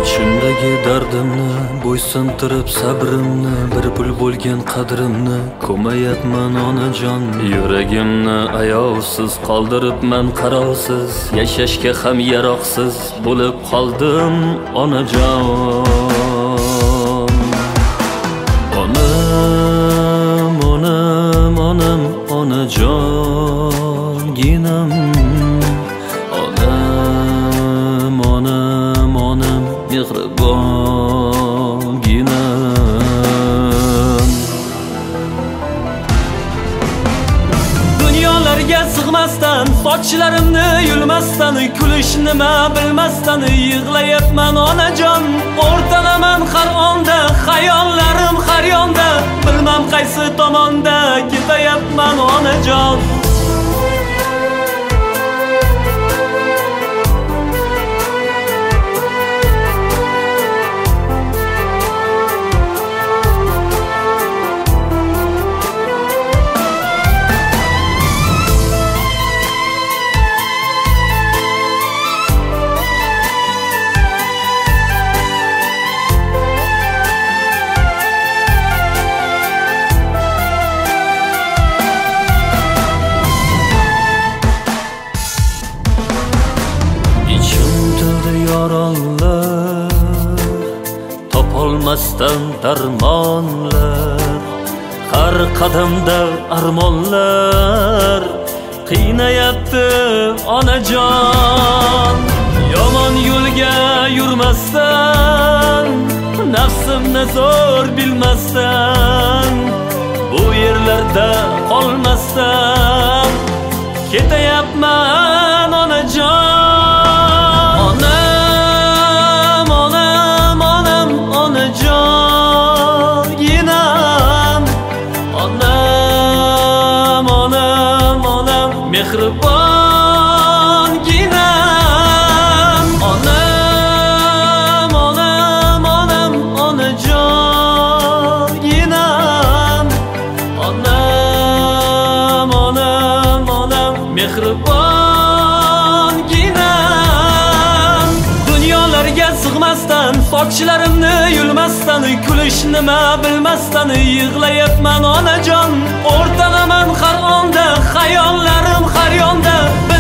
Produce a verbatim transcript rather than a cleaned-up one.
ichimdagi dardimni bo'ysuntirib sabrimni, bir pul bo'lgan qadrimni ko'mayapman onajon. Yuragimni ayovsiz qoldiribman qarovsiz, yashashga ham yaroqsiz bo'lib qoldim onajon. Onam, onam, onam, onajonginam. Onam, onam, onam, mehribonginam. Dunyolarga sig'masdan, sochlarimni yulmasdan, kulish nima bilmasdan yig'layapman onajon. O'rtanaman har onda, xayollarim har yonda, bilmam qaysi tomonda ketayapman onajon. Yoronlar, topolmasdan darmonlar, har qadamda armonlar qiynayapti onajon. Yomon yo'lga yurmasdan, nafsimni zo'r bilmasdan, bu yerlarda qolmasdan ketayapman onajon. Mehribonginam. Onam, onam, onam, onajonginam. Onam, onam, onam, mehribonginam. Dunyolarga sig'masdan, sochlarimni yulmasdan, kulish nima bilmasdan yig'layapman onajon. O'rtanaman har onda, xayollarim har yonda,